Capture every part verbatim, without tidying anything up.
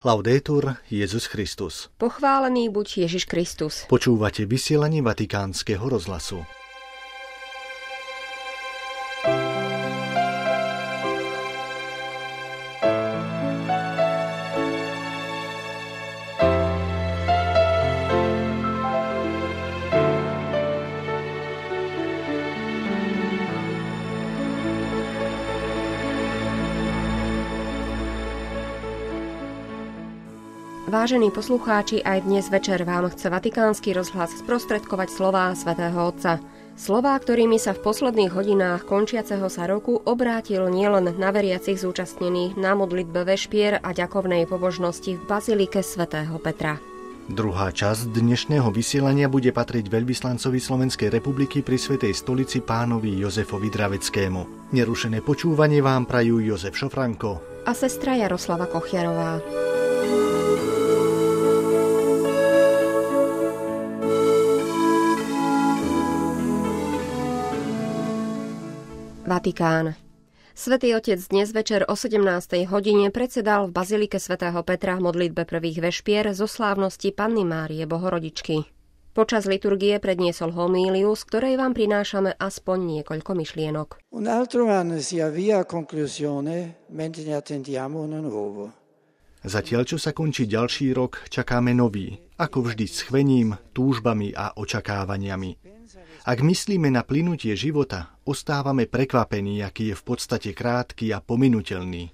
Laudetur Jesus Christus. Pochválený buď Ježiš Kristus. Počúvate vysielanie Vatikánskeho rozhlasu. Vážení poslucháči, aj dnes večer vám chce Vatikánsky rozhlas sprostredkovať slová svätého Otca. Slová, ktorými sa v posledných hodinách končiaceho sa roku obrátil nielen na veriacich zúčastnených na modlitbe vešpier a ďakovnej pobožnosti v bazilike svätého Petra. Druhá časť dnešného vysielania bude patriť veľvyslancovi Slovenskej republiky pri Svätej stolici pánovi Jozefovi Draveckému. Nerušené počúvanie vám prajú Jozef Šofranko a sestra Jaroslava Kochiarová. Vatikán. Svätý Otec dnes večer o sedemnástej hodine predsedal v bazilike svätého Petra v modlitbe prvých vešpier zo slávnosti Panny Márie Bohorodičky. Počas liturgie predniesol homíliu, z ktorej vám prinášame aspoň niekoľko myšlienok. Un altro anno si avvia a conclusione mentre attendiamo un nuovo. Zatiaľ, čo sa končí ďalší rok, čakáme nový, ako vždy s chvením, túžbami a očakávaniami. Ak myslíme na plynutie života, ostávame prekvapení, aký je v podstate krátky a pominuteľný.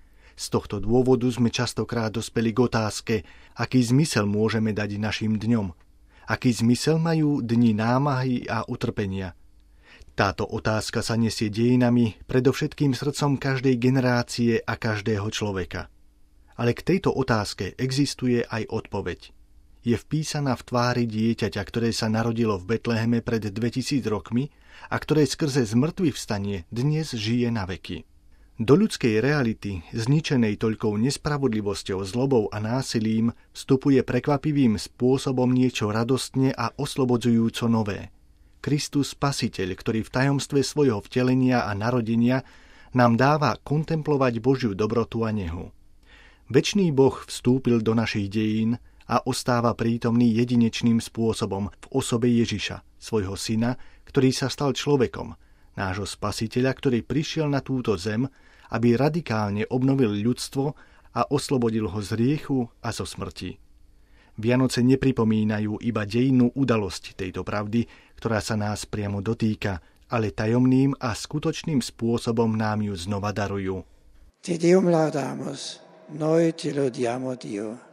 Z tohto dôvodu sme častokrát dospeli k otázke, aký zmysel môžeme dať našim dňom. Aký zmysel majú dni námahy a utrpenia. Táto otázka sa nesie dejinami, predovšetkým srdcom každej generácie a každého človeka. Ale k tejto otázke existuje aj odpoveď. Je vpísaná v tvári dieťaťa, ktoré sa narodilo v Betleheme pred dvetisíc rokmi a ktoré skrze zmrtvých vstanie dnes žije na veky. Do ľudskej reality, zničenej toľkou nespravodlivosťou, zlobou a násilím, vstupuje prekvapivým spôsobom niečo radostne a oslobodzujúco nové. Kristus Spasiteľ, ktorý v tajomstve svojho vtelenia a narodenia nám dáva kontemplovať Božiu dobrotu a nehu. Večný Boh vstúpil do našich dejín a ostáva prítomný jedinečným spôsobom v osobe Ježiša, svojho syna, ktorý sa stal človekom, nášho Spasiteľa, ktorý prišiel na túto zem, aby radikálne obnovil ľudstvo a oslobodil ho z hriechu a zo smrti. Vianoce nepripomínajú iba dejinnú udalosť tejto pravdy, ktorá sa nás priamo dotýka, ale tajomným a skutočným spôsobom nám ju znova darujú. Te Deum laudamus, noi te lodiamo Dio.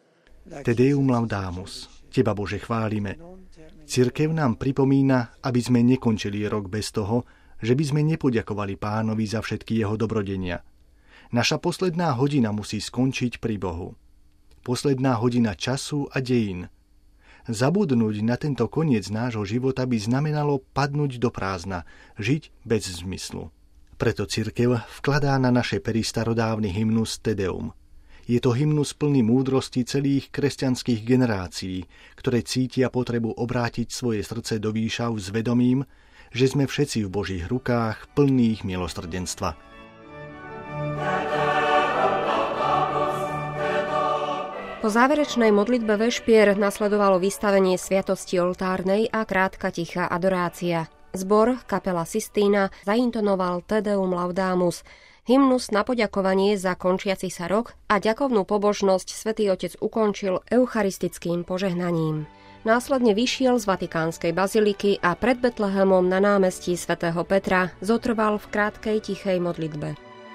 Te Deum laudamus, Teba, Bože, chválime. Cirkev nám pripomína, aby sme nekončili rok bez toho, že by sme nepoďakovali Pánovi za všetky jeho dobrodenia. Naša posledná hodina musí skončiť pri Bohu. Posledná hodina času a dejín. Zabudnúť na tento koniec nášho života by znamenalo padnúť do prázdna, žiť bez zmyslu. Preto cirkev vkladá na naše pery starodávny hymnus Te Deum. Je to hymnus plný múdrosti celých kresťanských generácií, ktoré cítia potrebu obrátiť svoje srdce do výšav s vedomím, že sme všetci v Božích rukách plných milosrdenstva. Po záverečnej modlitbe vešpier nasledovalo vystavenie sviatosti oltárnej a krátka tichá adorácia. Zbor kapela Sistína zaintonoval Te Deum laudamus, hymnus na poďakovanie za končiaci sa rok a ďakovnú pobožnosť Svätý Otec ukončil eucharistickým požehnaním. Následne vyšiel z Vatikánskej baziliky a pred Betlehemom na námestí svätého Petra zotrval v krátkej tichej modlitbe.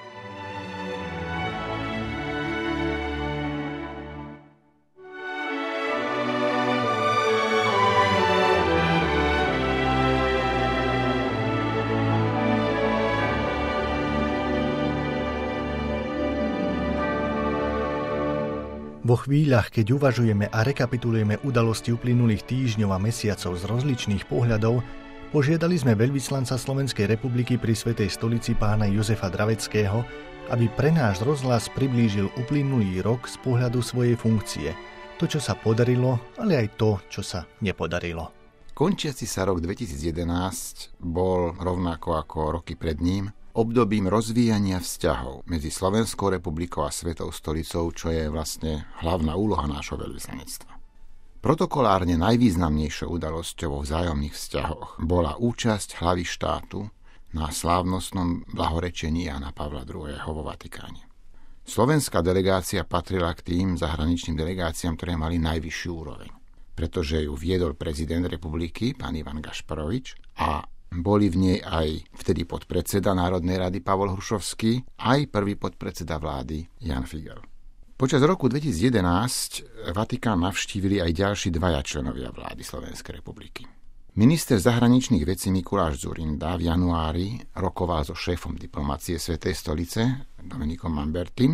Vo chvíľach, keď uvažujeme a rekapitulujeme udalosti uplynulých týždňov a mesiacov z rozličných pohľadov, požiadali sme veľvyslanca Slovenskej republiky pri Svätej stolici pána Jozefa Draveckého, aby pre náš rozhlas priblížil uplynulý rok z pohľadu svojej funkcie. To, čo sa podarilo, ale aj to, čo sa nepodarilo. Končiaci sa rok dvetisíc jedenásť bol rovnako ako roky pred ním obdobím rozvíjania vzťahov medzi Slovenskou republikou a Svetou stolicou, čo je vlastne hlavná úloha nášho veľvyslanectva. Protokolárne najvýznamnejšou udalosťou vo vzájomných vzťahoch bola účasť hlavy štátu na slávnostnom blahorečení Jána Pavla druhého. vo Vatikáne. Slovenská delegácia patrila k tým zahraničným delegáciám, ktoré mali najvyššiu úroveň, pretože ju viedol prezident republiky, pán Ivan Gašparovič, a boli v nej aj vtedy podpredseda Národnej rady Pavol Hrušovský, aj prvý podpredseda vlády Jan Figel. Počas roku dvetisícjedenásť Vatikán navštívili aj ďalší dvaja členovia vlády Slovenskej republiky. Minister zahraničných vecí Mikuláš Dzurinda v januári rokoval so šéfom diplomacie Svätej stolice Dominikom Mambertim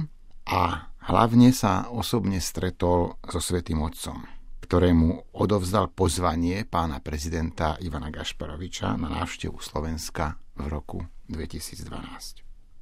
a hlavne sa osobne stretol so Svätým Otcom, ktorému odovzdal pozvanie pána prezidenta Ivana Gašparoviča na návštevu Slovenska v roku dvetisícdvanásť.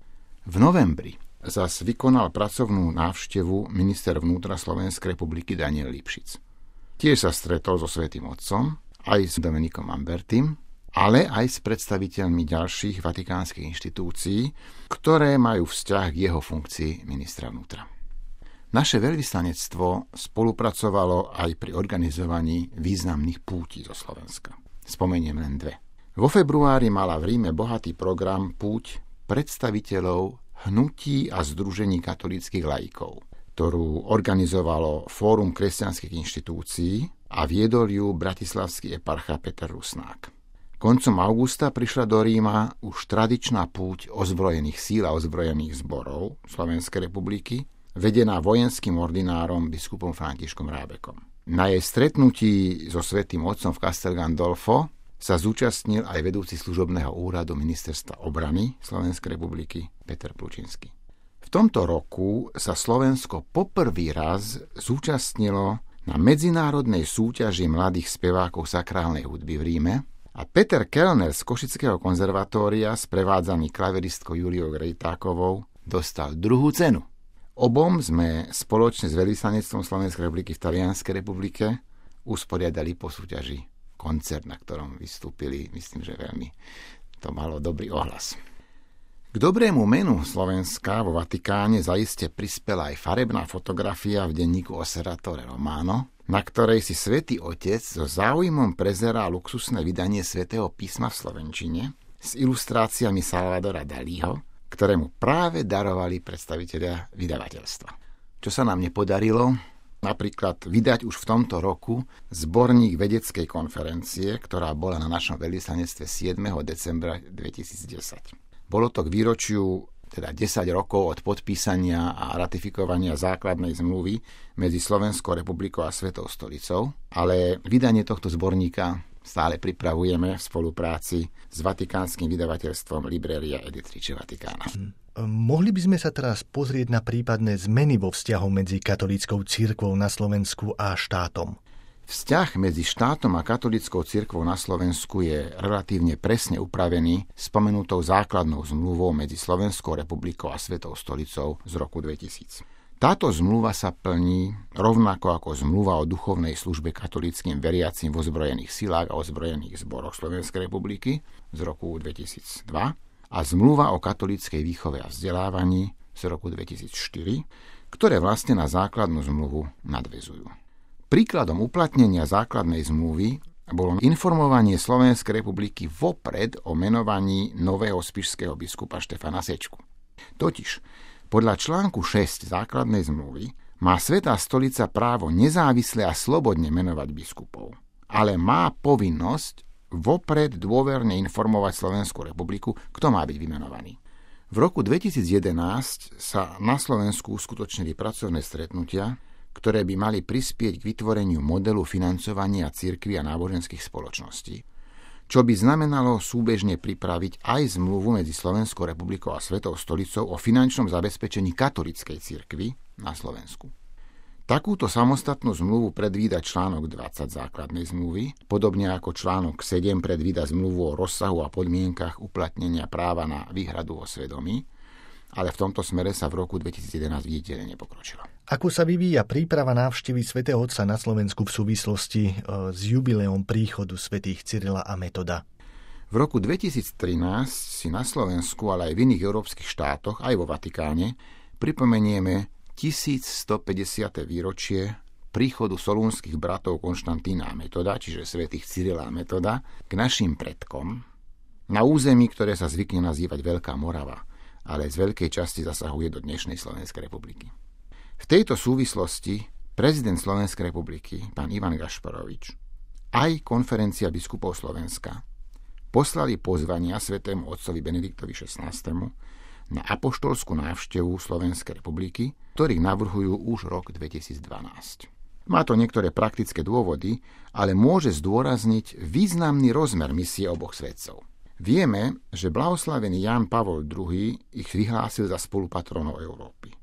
V novembri zas vykonal pracovnú návštevu minister vnútra Slovenskej republiky Daniel Lipšic. Tiež sa stretol so Svätým Otcom, aj s Dominikom Mambertim, ale aj s predstaviteľmi ďalších vatikánskych inštitúcií, ktoré majú vzťah k jeho funkcii ministra vnútra. Naše veľvyslanectvo spolupracovalo aj pri organizovaní významných pútí zo Slovenska. Spomeniem len dve. Vo februári mala v Ríme bohatý program púť predstaviteľov hnutí a združení katolíckych laikov, ktorú organizovalo Fórum kresťanských inštitúcií a viedol ju bratislavský eparcha Peter Rusnák. Koncom augusta prišla do Ríma už tradičná púť ozbrojených síl a ozbrojených zborov Slovenskej republiky, vedená vojenským ordinárom biskupom Františkom Rábekom. Na jej stretnutí so Svätým Otcom v Castel Gandolfo sa zúčastnil aj vedúci služobného úradu Ministerstva obrany Slovenskej republiky Peter Plučinský. V tomto roku sa Slovensko poprvý raz zúčastnilo na medzinárodnej súťaži mladých spevákov sakrálnej hudby v Ríme a Peter Kellner z Košického konzervatória, sprevádzaný klaviristkou Juliou Grejtákovou, dostal druhú cenu. Obom sme spoločne s veľvyslanectvom Slovenskej republiky v Talianskej republike usporiadali po súťaži koncert, na ktorom vystúpili, myslím, že veľmi to malo dobrý ohlas. K dobrému menu Slovenska vo Vatikáne zaiste prispela aj farebná fotografia v denníku Osservatore Romano, na ktorej si Svätý Otec so záujmom prezerá luxusné vydanie Svätého písma v slovenčine s ilustráciami Salvadora Dalího, ktoré mu práve darovali predstavitelia vydavateľstva. Čo sa nám nepodarilo, napríklad vydať už v tomto roku zborník vedeckej konferencie, ktorá bola na našom veľvyslanectve siedmeho decembra dvetisícdesať. Bolo to k výročiu, teda desať rokov od podpísania a ratifikovania základnej zmluvy medzi Slovenskou republikou a Svetou stolicou, ale vydanie tohto zborníka stále pripravujeme v spolupráci s vatikánskym vydavateľstvom Libreria Editrice Vaticana. Mohli by sme sa teraz pozrieť na prípadné zmeny vo vzťahu medzi katolíckou cirkvou na Slovensku a štátom. Vzťah medzi štátom a katolíckou cirkvou na Slovensku je relatívne presne upravený spomenutou základnou zmluvou medzi Slovenskou republikou a Svetou stolicou z roku dvetisíc. Táto zmluva sa plní rovnako ako zmluva o duchovnej službe katolíckym veriacim v ozbrojených silách a ozbrojených zboroch Slovenskej republiky z roku dvetisícdva a zmluva o katolíckej výchove a vzdelávaní z roku dvetisícštyri, ktoré vlastne na základnú zmluvu nadväzujú. Príkladom uplatnenia základnej zmluvy bolo informovanie Slovenskej republiky vopred o menovaní nového spišského biskupa Štefana Sečku. Totiž, podľa článku šesť základnej zmluvy má Svätá stolica právo nezávisle a slobodne menovať biskupov, ale má povinnosť vopred dôverne informovať Slovenskú republiku, kto má byť vymenovaný. V roku dvetisícjedenásť sa na Slovensku uskutočnili pracovné stretnutia, ktoré by mali prispieť k vytvoreniu modelu financovania cirkví a náboženských spoločností, čo by znamenalo súbežne pripraviť aj zmluvu medzi Slovenskou republikou a Svetou stolicou o finančnom zabezpečení katolíckej cirkvi na Slovensku. Takúto samostatnú zmluvu predvída článok dvadsať základnej zmluvy, podobne ako článok sedem predvída zmluvu o rozsahu a podmienkach uplatnenia práva na výhradu o svedomí, ale v tomto smere sa v roku dvetisícjedenásť viditeľne nepokročilo. Ako sa vyvíja príprava návštevy Svätého Otca na Slovensku v súvislosti s jubileom príchodu svätých Cyrila a Metoda? V roku dvetisíctrinásť si na Slovensku, ale aj v iných európskych štátoch, aj vo Vatikáne, pripomenieme tisícstopäťdesiate výročie príchodu solúnskych bratov Konštantína a Metoda, čiže svätých Cyrila a Metoda, k našim predkom na území, ktoré sa zvykne nazývať Veľká Morava, ale z veľkej časti zasahuje do dnešnej Slovenskej republiky. V tejto súvislosti prezident Slovenskej republiky, pán Ivan Gašparovič, aj konferencia biskupov Slovenska poslali pozvania svätému otcovi Benediktovi šestnástemu na apoštolskú návštevu Slovenskej republiky, ktorých navrhujú už rok dvetisícdvanásť. Má to niektoré praktické dôvody, ale môže zdôrazniť významný rozmer misie oboch svetcov. Vieme, že blahoslavený Ján Pavol druhý. Ich vyhlásil za spolupatrónov Európy.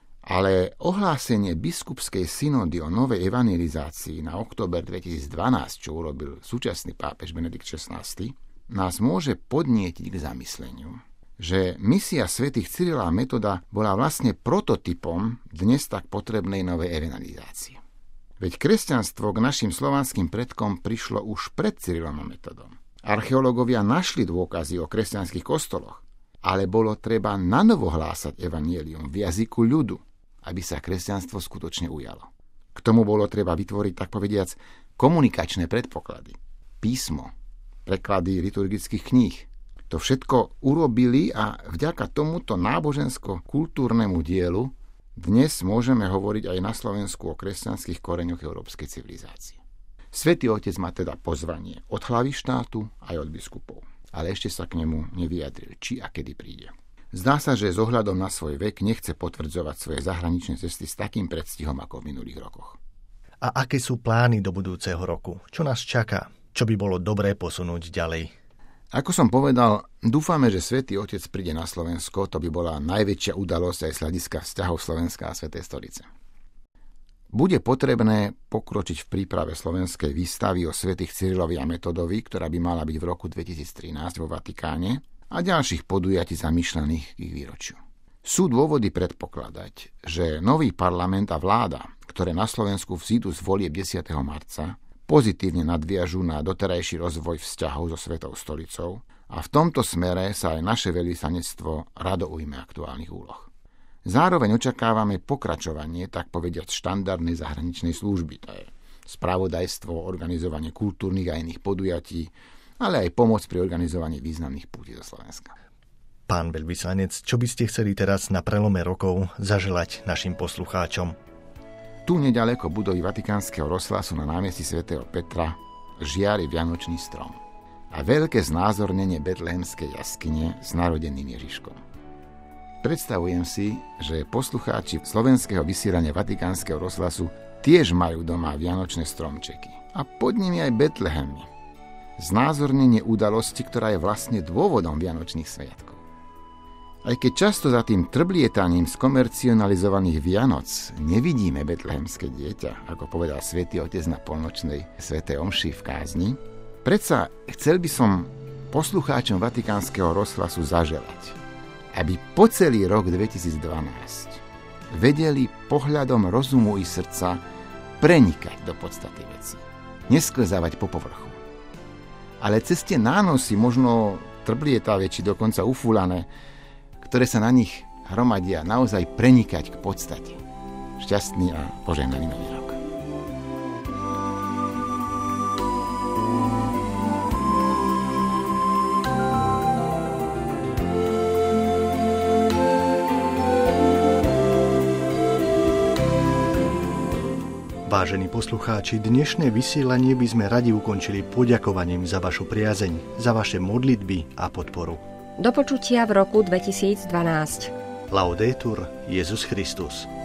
Ale ohlásenie biskupskej synody o novej evangelizácii na október dvetisícdvanásť, čo urobil súčasný pápež Benedikt šestnásty, nás môže podnietiť k zamysleniu, že misia svätých Cyrila a Metoda bola vlastne prototypom dnes tak potrebnej novej evangelizácie. Veď kresťanstvo k našim slovanským predkom prišlo už pred Cyrilom a Metodom. Archeológovia našli dôkazy o kresťanských kostoloch, ale bolo treba nanovo hlásať evanjelium v jazyku ľudu, aby sa kresťanstvo skutočne ujalo. K tomu bolo treba vytvoriť, tak povediac, komunikačné predpoklady, písmo, preklady liturgických kníh. To všetko urobili a vďaka tomuto nábožensko-kultúrnemu dielu dnes môžeme hovoriť aj na Slovensku o kresťanských koreňoch európskej civilizácie. Svätý Otec má teda pozvanie od hlavy štátu aj od biskupov, ale ešte sa k nemu nevyjadril, či a kedy príde. Zdá sa, že s ohľadom na svoj vek nechce potvrdzovať svoje zahraničné cesty s takým predstihom ako v minulých rokoch. A aké sú plány do budúceho roku? Čo nás čaká? Čo by bolo dobré posunúť ďalej? Ako som povedal, dúfame, že Svätý Otec príde na Slovensko, to by bola najväčšia udalosť aj z hľadiska vzťahov Slovenska a Svätej stolice. Bude potrebné pokročiť v príprave slovenskej výstavy o svätých Cyrilovi a Metodovi, ktorá by mala byť v roku dvetisíctrinásť vo Vatikáne, a ďalších podujatí zamýšľaných k ich výročiu. Sú dôvody predpokladať, že nový parlament a vláda, ktoré na Slovensku vzídu z volieb desiateho marca, pozitívne nadviažu na doterajší rozvoj vzťahov so Svätou stolicou a v tomto smere sa aj naše veľvyslanectvo rado ujme aktuálnych úloh. Zároveň očakávame pokračovanie, tak povediať, štandardnej zahraničnej služby, to je spravodajstvo, organizovanie kultúrnych a iných podujatí, ale aj pomoc pri organizovaní významných pútí zo Slovenska. Pán veľvyslanec, čo by ste chceli teraz na prelome rokov zaželať našim poslucháčom? Tu neďaleko budovy Vatikánskeho rozhlasu na námestí svätého Petra žiari vianočný strom a veľké znázornenie betlehemskej jaskyne s narodeným Ježiškom. Predstavujem si, že poslucháči slovenského vysielania Vatikánskeho rozhlasu tiež majú doma vianočné stromčeky a pod nimi aj Betlehemy. Znázornenie udalosti, ktorá je vlastne dôvodom vianočných sviatkov. Aj keď často za tým trblietaním skomercionalizovaných Vianoc nevidíme betlehemské dieťa, ako povedal Svätý Otec na polnočnej svätej omši v kázni, predsa chcel by som poslucháčom Vatikánskeho rozhlasu zaželať, aby po celý rok dvetisícdvanásť vedeli pohľadom rozumu i srdca prenikať do podstaty veci, nesklzávať po povrchu. Ale cez tie nánosy, možno trblietavé či dokonca ufúlané, ktoré sa na nich hromadia, naozaj prenikať k podstate. Šťastný a požehnaný nový rok. Vážení poslucháči, dnešné vysielanie by sme radi ukončili poďakovaním za vašu priazeň, za vaše modlitby a podporu. Do počutia v roku dvetisícdvanásť. Laudetur Jesus Christus.